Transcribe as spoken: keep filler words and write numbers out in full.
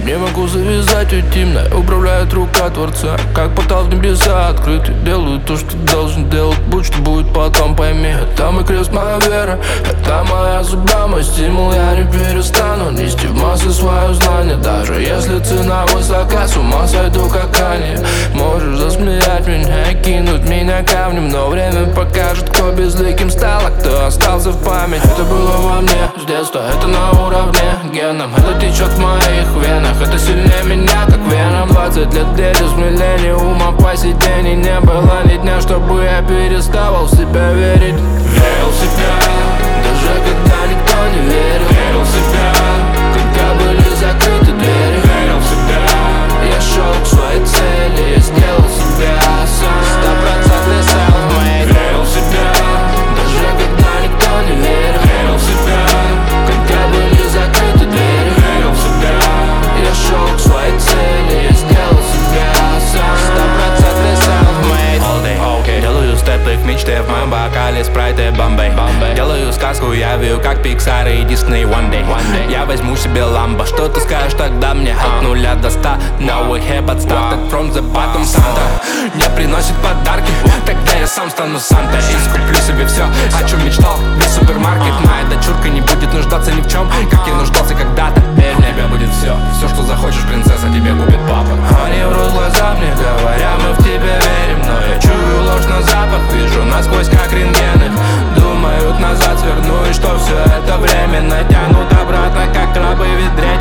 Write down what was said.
Не могу завязать, ведь им управляет рука Творца. Как портал в небеса открытый, делаю то, что должен делать. Будь что будет потом, пойми, это мой крест, моя вера, это моя судьба, мой стимул, я не перестану нести в массы свое знание. Даже если цена высока, с ума сойду как они. Можешь засмеять меня и кинуть меня камнем, но время покажет, кто безликим стал, а кто остался в память. Это было во мне с детства, это на уровне геном, это течет в моих венах, это сильнее меня, как веном. Двадцать лет дети смелее ума по сиденье, не было ни дня, чтобы я переставал в себя верить. Верил в себя, даже когда никто не верил. Верил в себя, когда были закрыты двери. Верил в себя, я шел к своей цели, я сделал себя сам. Стопроцентный self-made. Верил в себя, даже когда никто не верил. Верил в себя, когда были закрыты двери. Верил в себя, я шел к своей цели, я сделал себя сам. Стопроцентный self-made. All day, okay. Делаю степы к мечте в моем бокале спрайт и бомбей. Делаю сказку, я вижу как Pixar и Disney one day. one day Я возьму себе ламбо, что ты скажешь тогда мне? От нуля до ста, now we have but started from the bottom. Санта не приносит подарки, тогда я сам стану Санта. И скуплю себе все, о чем мечтал, весь супермаркет. Моя дочурка не будет нуждаться ни в чем, как я нуждался когда-то. Верь, у тебя будет все, все что захочешь, принцесса, тебе купит папа. Они врут глаза мне, говоря, мы в тебя верим, но я чую ложь на запах, вижу насквозь как рентгены. Думают назад сверну, и что все это временно, тянут обратно как крабы в ведре.